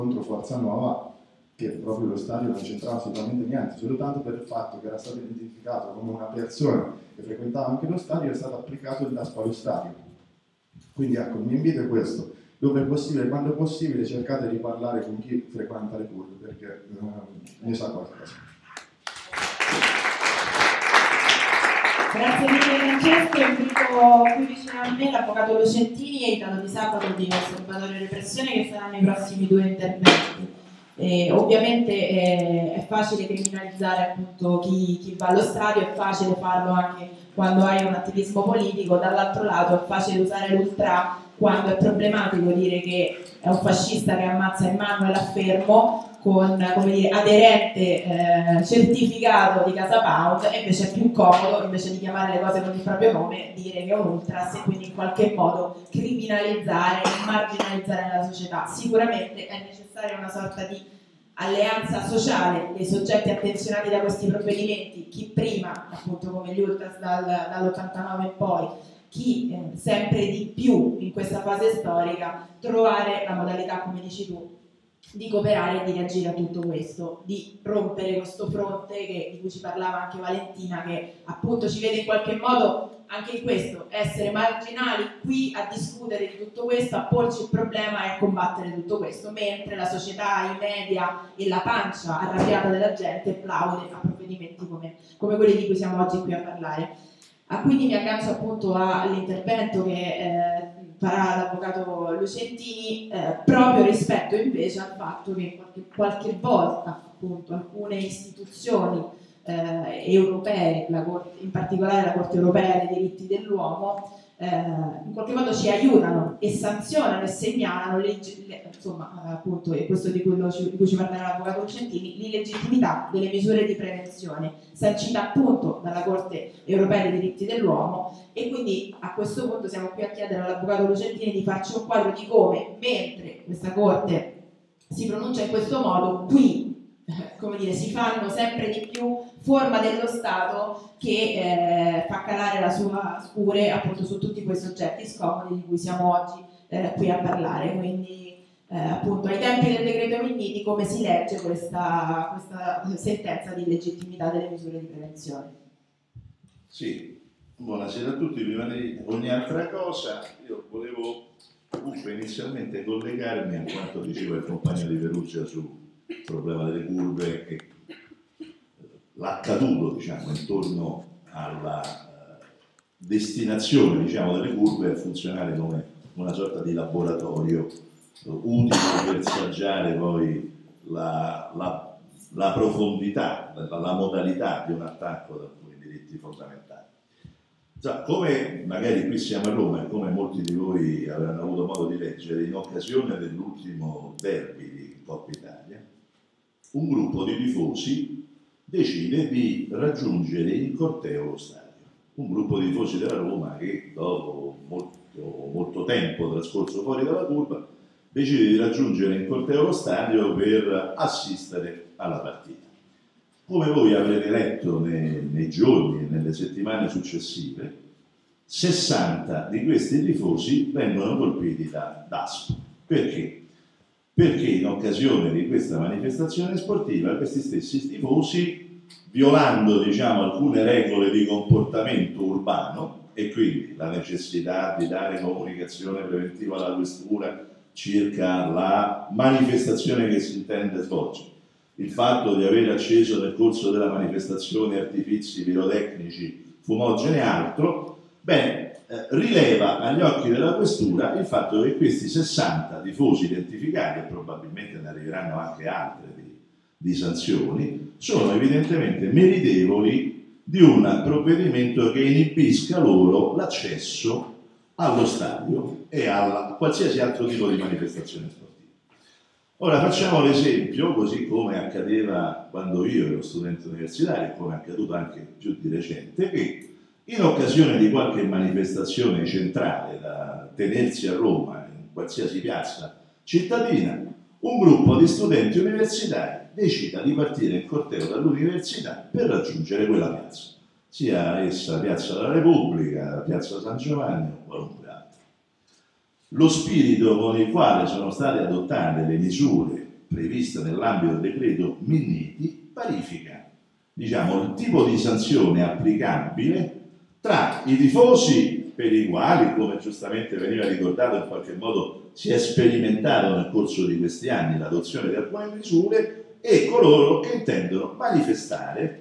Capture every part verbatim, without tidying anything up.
contro Forza Nuova, che proprio lo stadio non c'entrava assolutamente niente, soltanto per il fatto che era stato identificato come una persona che frequentava anche lo stadio, è stato applicato il DASPO allo stadio. Quindi ecco, il mio invito è questo: dove è possibile, quando è possibile, cercate di parlare con chi frequenta le curve, perché eh, ne sa qualcosa. Grazie mille Francesco, invito qui vicino a me l'avvocato Lucentini e Italo Di Sabato di Osservatorio Repressione, che saranno i prossimi due interventi. Eh, ovviamente eh, è facile criminalizzare appunto chi, chi va allo stadio, è facile farlo anche quando hai un attivismo politico, dall'altro lato è facile usare l'ultra quando è problematico dire che è un fascista che ammazza Emanuele a Fermo con, come dire, aderente eh, certificato di Casa Pound, e invece è più comodo, invece di chiamare le cose con il proprio nome, dire che è un ultras e quindi in qualche modo criminalizzare e marginalizzare la società. Sicuramente è necessaria una sorta di alleanza sociale dei soggetti attenzionati da questi provvedimenti, chi prima, appunto come gli ultras dal, dall'ottantanove in poi, chi eh, sempre di più in questa fase storica, trovare la modalità, come dici tu, di cooperare e di reagire a tutto questo, di rompere questo fronte che, di cui ci parlava anche Valentina, che appunto ci vede in qualche modo anche in questo, essere marginali qui a discutere di tutto questo, a porci il problema e a combattere tutto questo, mentre la società, i media e la pancia arrabbiata della gente plaude a provvedimenti come, come quelli di cui siamo oggi qui a parlare. Ah, quindi mi aggancio appunto all'intervento che eh, farà l'avvocato Lucentini, eh, proprio rispetto invece al fatto che qualche, qualche volta appunto alcune istituzioni eh, europee, la Corte, in particolare la Corte Europea dei Diritti dell'Uomo, eh, in qualche modo ci aiutano e sanzionano e segnalano le, le, insomma appunto, e questo di cui, lo, di cui ci parlerà l'avvocato Lucentini, l'illegittimità delle misure di prevenzione sancita appunto dalla Corte Europea dei Diritti dell'Uomo. E quindi a questo punto siamo qui a chiedere all'avvocato Lucentini di farci un quadro di come, mentre questa Corte si pronuncia in questo modo, qui come dire, si fanno sempre di più forma dello Stato che eh, fa calare la sua scure appunto su tutti quei soggetti scomodi di cui siamo oggi eh, qui a parlare. Quindi eh, appunto ai tempi del decreto Minniti come si legge questa, questa sentenza di illegittimità delle misure di prevenzione? Sì, buonasera a tutti. Prima di ogni altra cosa io volevo comunque inizialmente collegarmi a quanto diceva il compagno di Perugia sul problema delle curve e l'accaduto, diciamo, intorno alla uh, destinazione, diciamo, delle curve a funzionare come una sorta di laboratorio uh, utile per assaggiare poi la, la, la profondità, la, la modalità di un attacco ad alcuni diritti fondamentali. Cioè, come magari qui siamo a Roma e come molti di voi avranno avuto modo di leggere, in occasione dell'ultimo derby di Coppa Italia, un gruppo di tifosi decide di raggiungere in corteo lo stadio. Un gruppo di tifosi della Roma che dopo molto, molto tempo trascorso fuori dalla curva decide di raggiungere in corteo lo stadio per assistere alla partita. Come voi avrete letto nei, nei giorni e nelle settimane successive, sessanta di questi tifosi vengono colpiti da DASPO. Perché? Perché in occasione di questa manifestazione sportiva questi stessi tifosi, violando, diciamo, alcune regole di comportamento urbano, e quindi la necessità di dare comunicazione preventiva alla questura circa la manifestazione che si intende svolgere, il fatto di aver acceso nel corso della manifestazione artifizi pirotecnici, fumogene e altro, bene, eh, rileva agli occhi della questura il fatto che questi sessanta tifosi identificati, e probabilmente ne arriveranno anche altre di, di sanzioni, sono evidentemente meritevoli di un provvedimento che inibisca loro l'accesso allo stadio e a qualsiasi altro tipo di manifestazione sportiva. Ora facciamo l'esempio, così come accadeva quando io ero studente universitario, come è accaduto anche più di recente, che in occasione di qualche manifestazione centrale da tenersi a Roma, in qualsiasi piazza cittadina, un gruppo di studenti universitari decida di partire in corteo dall'università per raggiungere quella piazza, sia essa Piazza della Repubblica, Piazza San Giovanni o qualunque altro. Lo spirito con il quale sono state adottate le misure prevista nell'ambito del decreto Minniti, parifica, diciamo, il tipo di sanzione applicabile tra i tifosi, per i quali, come giustamente veniva ricordato, in qualche modo si è sperimentato nel corso di questi anni l'adozione di alcune misure, e coloro che intendono manifestare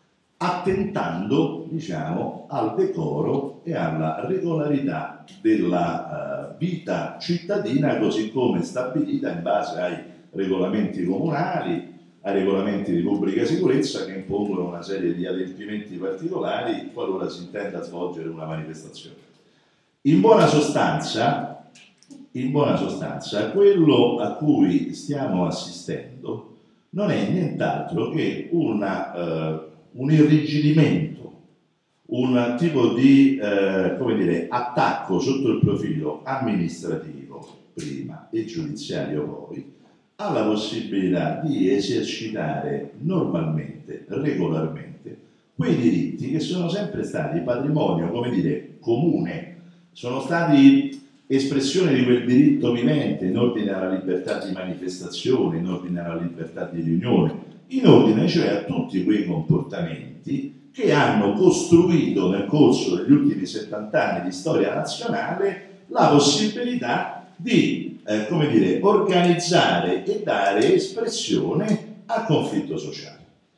attentando, diciamo, al decoro e alla regolarità della uh, vita cittadina, così come stabilita in base ai regolamenti comunali, ai regolamenti di pubblica sicurezza, che impongono una serie di adempimenti particolari qualora si intenda svolgere una manifestazione. In buona sostanza, in buona sostanza, quello a cui stiamo assistendo non è nient'altro che una, uh, un irrigidimento, un tipo di eh, come dire, attacco sotto il profilo amministrativo prima e giudiziario poi, alla possibilità di esercitare normalmente, regolarmente, quei diritti che sono sempre stati patrimonio, come dire, comune, sono stati espressione di quel diritto vivente in ordine alla libertà di manifestazione, in ordine alla libertà di riunione, in ordine cioè a tutti quei comportamenti che hanno costruito nel corso degli ultimi settanta anni di storia nazionale la possibilità di, eh, come dire, organizzare e dare espressione al conflitto sociale.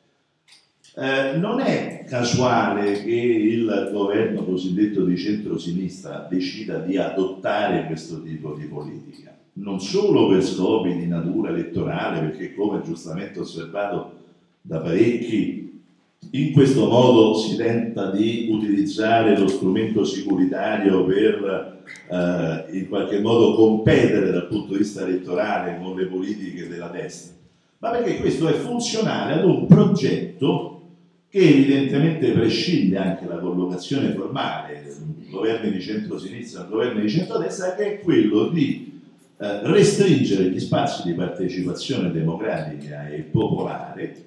Eh, non è casuale che il governo cosiddetto di centrosinistra decida di adottare questo tipo di politica, non solo per scopi di natura elettorale, perché come giustamente osservato da parecchi, in questo modo si tenta di utilizzare lo strumento sicuritario per eh, in qualche modo competere dal punto di vista elettorale con le politiche della destra, ma perché questo è funzionale ad un progetto che evidentemente prescinde anche la collocazione formale, governi di centrosinistra, governi di centrodestra, che è quello di eh, restringere gli spazi di partecipazione democratica e popolare,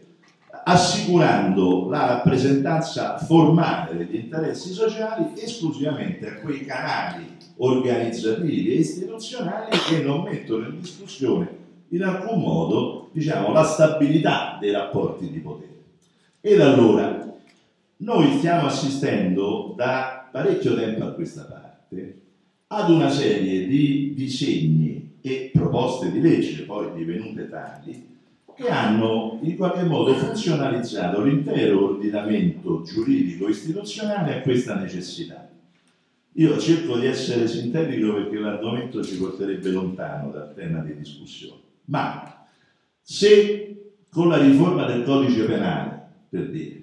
assicurando la rappresentanza formale degli interessi sociali esclusivamente a quei canali organizzativi e istituzionali che non mettono in discussione in alcun modo, diciamo, la stabilità dei rapporti di potere. Ed allora, noi stiamo assistendo da parecchio tempo a questa parte ad una serie di disegni e proposte di legge, poi divenute tali, che hanno in qualche modo funzionalizzato l'intero ordinamento giuridico istituzionale a questa necessità. Io cerco di essere sintetico perché l'argomento ci porterebbe lontano dal tema di discussione, ma se con la riforma del codice penale, per dire,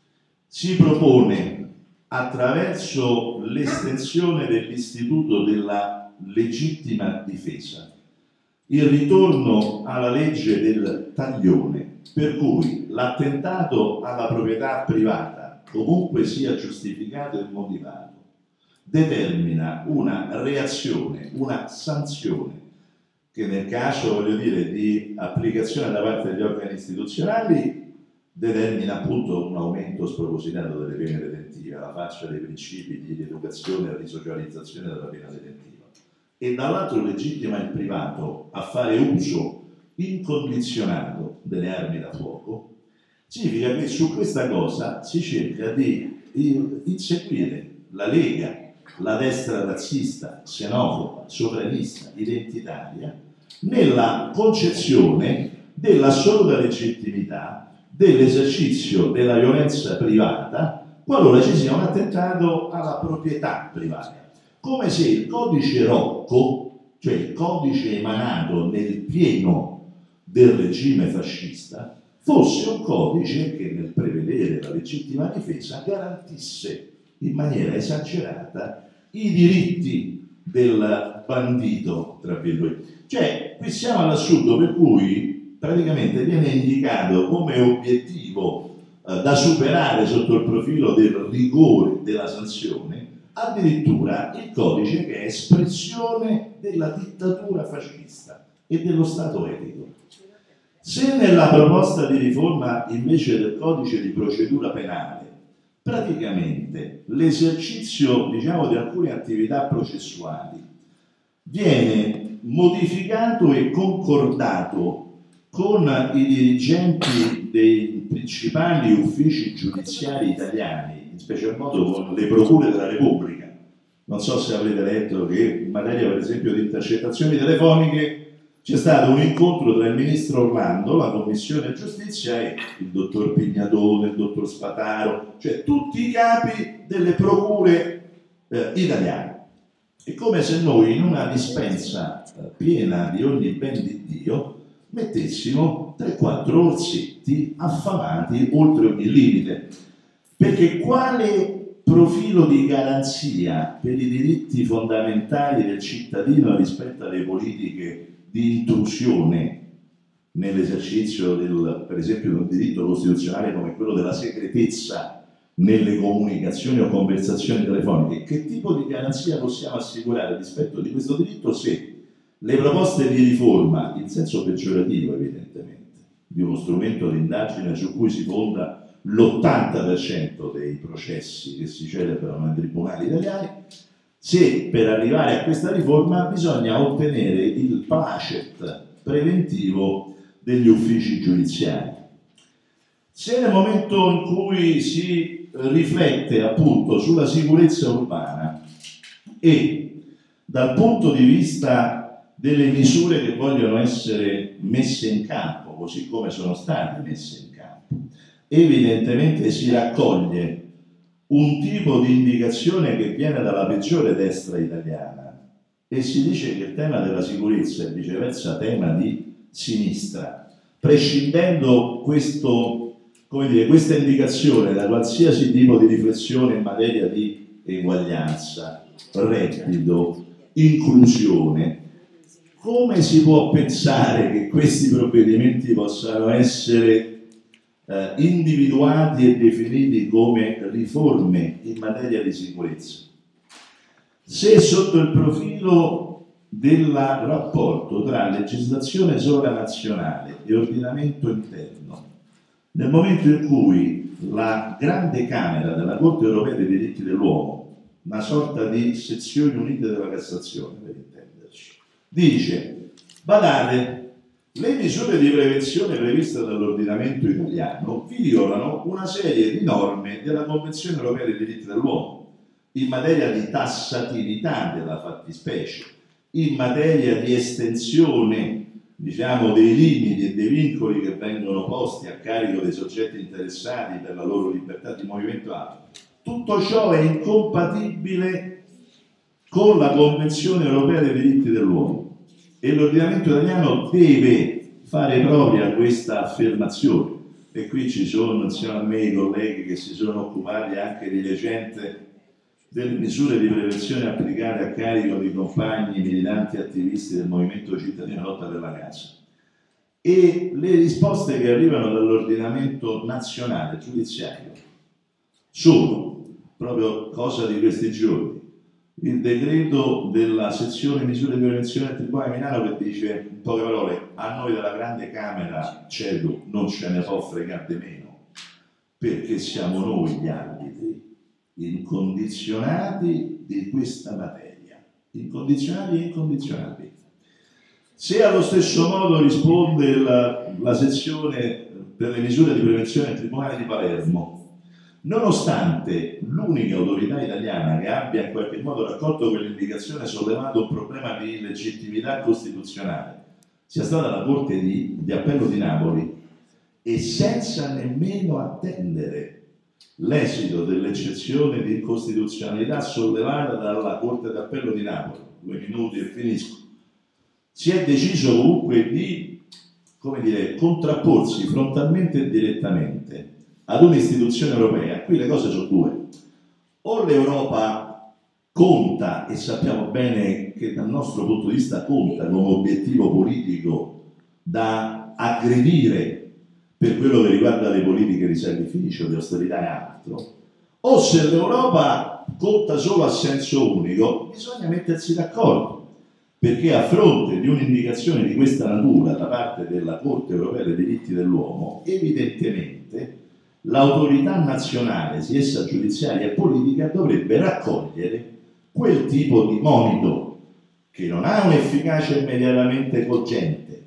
si propone attraverso l'estensione dell'istituto della legittima difesa il ritorno alla legge del taglione, per cui l'attentato alla proprietà privata, comunque sia giustificato e motivato, determina una reazione, una sanzione che nel caso, voglio dire, di applicazione da parte degli organi istituzionali determina appunto un aumento spropositato delle pene detentive, alla faccia dei principi di rieducazione e risocializzazione della pena detentiva, e dall'altro legittima il privato a fare uso incondizionato delle armi da fuoco, significa che su questa cosa si cerca di inseguire la Lega, la destra razzista, xenofoba, sovranista, identitaria, nella concezione dell'assoluta legittimità dell'esercizio della violenza privata qualora ci sia un attentato alla proprietà privata, come se il codice Rocco, cioè il codice emanato nel pieno del regime fascista, fosse un codice che nel prevedere la legittima difesa garantisse in maniera esagerata i diritti del bandito, tra virgolette. Cioè, qui siamo all'assurdo per cui praticamente viene indicato come obiettivo eh, da superare sotto il profilo del rigore della sanzione addirittura il codice che è espressione della dittatura fascista e dello Stato etico. Se nella proposta di riforma invece del codice di procedura penale praticamente l'esercizio, diciamo, di alcune attività processuali viene modificato e concordato con i dirigenti dei principali uffici giudiziari italiani, in special modo con le procure della Repubblica. Non so se avrete letto che in materia, per esempio, di intercettazioni telefoniche c'è stato un incontro tra il ministro Orlando, la Commissione Giustizia, e il dottor Pignatone, il dottor Spataro, cioè tutti i capi delle procure eh, italiane. È come se noi in una dispensa eh, piena di ogni ben di Dio mettessimo tre quattro orsetti affamati oltre ogni limite. Perché quale profilo di garanzia per i diritti fondamentali del cittadino rispetto alle politiche di intrusione nell'esercizio del, per esempio, di un diritto costituzionale come quello della segretezza nelle comunicazioni o conversazioni telefoniche, che tipo di garanzia possiamo assicurare rispetto di questo diritto se le proposte di riforma, in senso peggiorativo evidentemente, di uno strumento di indagine su cui si fonda l'ottanta per cento dei processi che si celebrano nei tribunali italiani, se per arrivare a questa riforma bisogna ottenere il placet preventivo degli uffici giudiziari. Se nel momento in cui si riflette appunto sulla sicurezza urbana e dal punto di vista delle misure che vogliono essere messe in campo, così come sono state messe in campo, evidentemente si raccoglie un tipo di indicazione che viene dalla peggiore destra italiana e si dice che il tema della sicurezza è viceversa tema di sinistra, prescindendo questo, come dire, questa indicazione da qualsiasi tipo di riflessione in materia di eguaglianza, reddito, inclusione. Come si può pensare che questi provvedimenti possano essere eh, individuati e definiti come riforme in materia di sicurezza, se sotto il profilo del rapporto tra legislazione sovranazionale e ordinamento interno, nel momento in cui la grande Camera della Corte Europea dei Diritti dell'Uomo, una sorta di sezioni unite della Cassazione per intenderci, dice: badate, le misure di prevenzione previste dall'ordinamento italiano violano una serie di norme della Convenzione Europea dei Diritti dell'Uomo in materia di tassatività della fattispecie, in materia di estensione, diciamo, dei limiti e dei vincoli che vengono posti a carico dei soggetti interessati per la loro libertà di movimento. Tutto ciò è incompatibile con la Convenzione Europea dei Diritti dell'Uomo e l'ordinamento italiano deve fare propria questa affermazione. E qui ci sono insieme a me i colleghi che si sono occupati anche di recente delle misure di prevenzione applicate a carico di compagni, militanti, attivisti del Movimento Cittadino Lotta per la Casa. E le risposte che arrivano dall'ordinamento nazionale giudiziario sono proprio cosa di questi giorni. Il decreto della sezione misure di prevenzione del Tribunale di Milano che dice, in poche parole, a noi della grande Camera cedo non ce ne può fregare di meno, perché siamo noi gli arbitri incondizionati di questa materia, incondizionati e incondizionati. Se allo stesso modo risponde la, la sezione per le misure di prevenzione del Tribunale di Palermo, nonostante l'unica autorità italiana che abbia in qualche modo raccolto quell'indicazione e sollevato un problema di illegittimità costituzionale sia stata la Corte di, di Appello di Napoli, e senza nemmeno attendere l'esito dell'eccezione di incostituzionalità sollevata dalla Corte d'Appello di Napoli, due minuti e finisco, si è deciso comunque di, come dire, contrapporsi frontalmente e direttamente ad un'istituzione europea. Qui le cose sono due: o l'Europa conta, e sappiamo bene che dal nostro punto di vista conta come obiettivo politico da aggredire per quello che riguarda le politiche di sacrificio, di austerità e altro, o se l'Europa conta solo a senso unico, bisogna mettersi d'accordo, perché a fronte di un'indicazione di questa natura da parte della Corte Europea dei Diritti dell'Uomo, evidentemente l'autorità nazionale, sia essa giudiziaria e politica, dovrebbe raccogliere quel tipo di monito che non ha un'efficacia immediatamente cogente,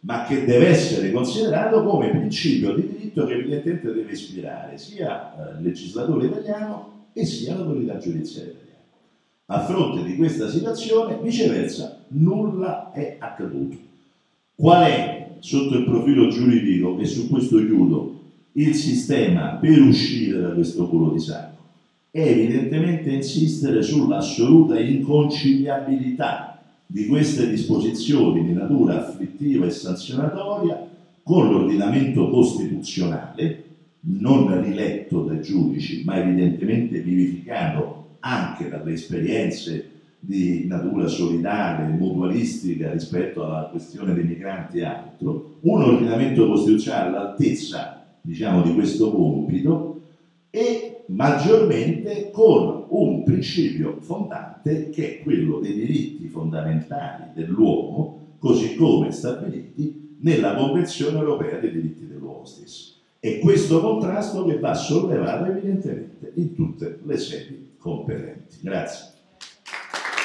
ma che deve essere considerato come principio di diritto che evidentemente deve ispirare sia il legislatore italiano e sia l'autorità giudiziaria italiana. A fronte di questa situazione, viceversa, nulla è accaduto. Qual è, sotto il profilo giuridico, e su questo chiudo, il sistema per uscire da questo culo di sacco? È evidentemente insistere sull'assoluta inconciliabilità di queste disposizioni di natura afflittiva e sanzionatoria con l'ordinamento costituzionale, non riletto dai giudici, ma evidentemente vivificato anche dalle esperienze di natura solidale, mutualistica rispetto alla questione dei migranti e altro, un ordinamento costituzionale all'altezza, diciamo, di questo compito e maggiormente con un principio fondante che è quello dei diritti fondamentali dell'uomo, così come stabiliti nella Convenzione Europea dei diritti dell'uomo stesso. È questo contrasto che va sollevato evidentemente in tutte le sedi competenti. Grazie.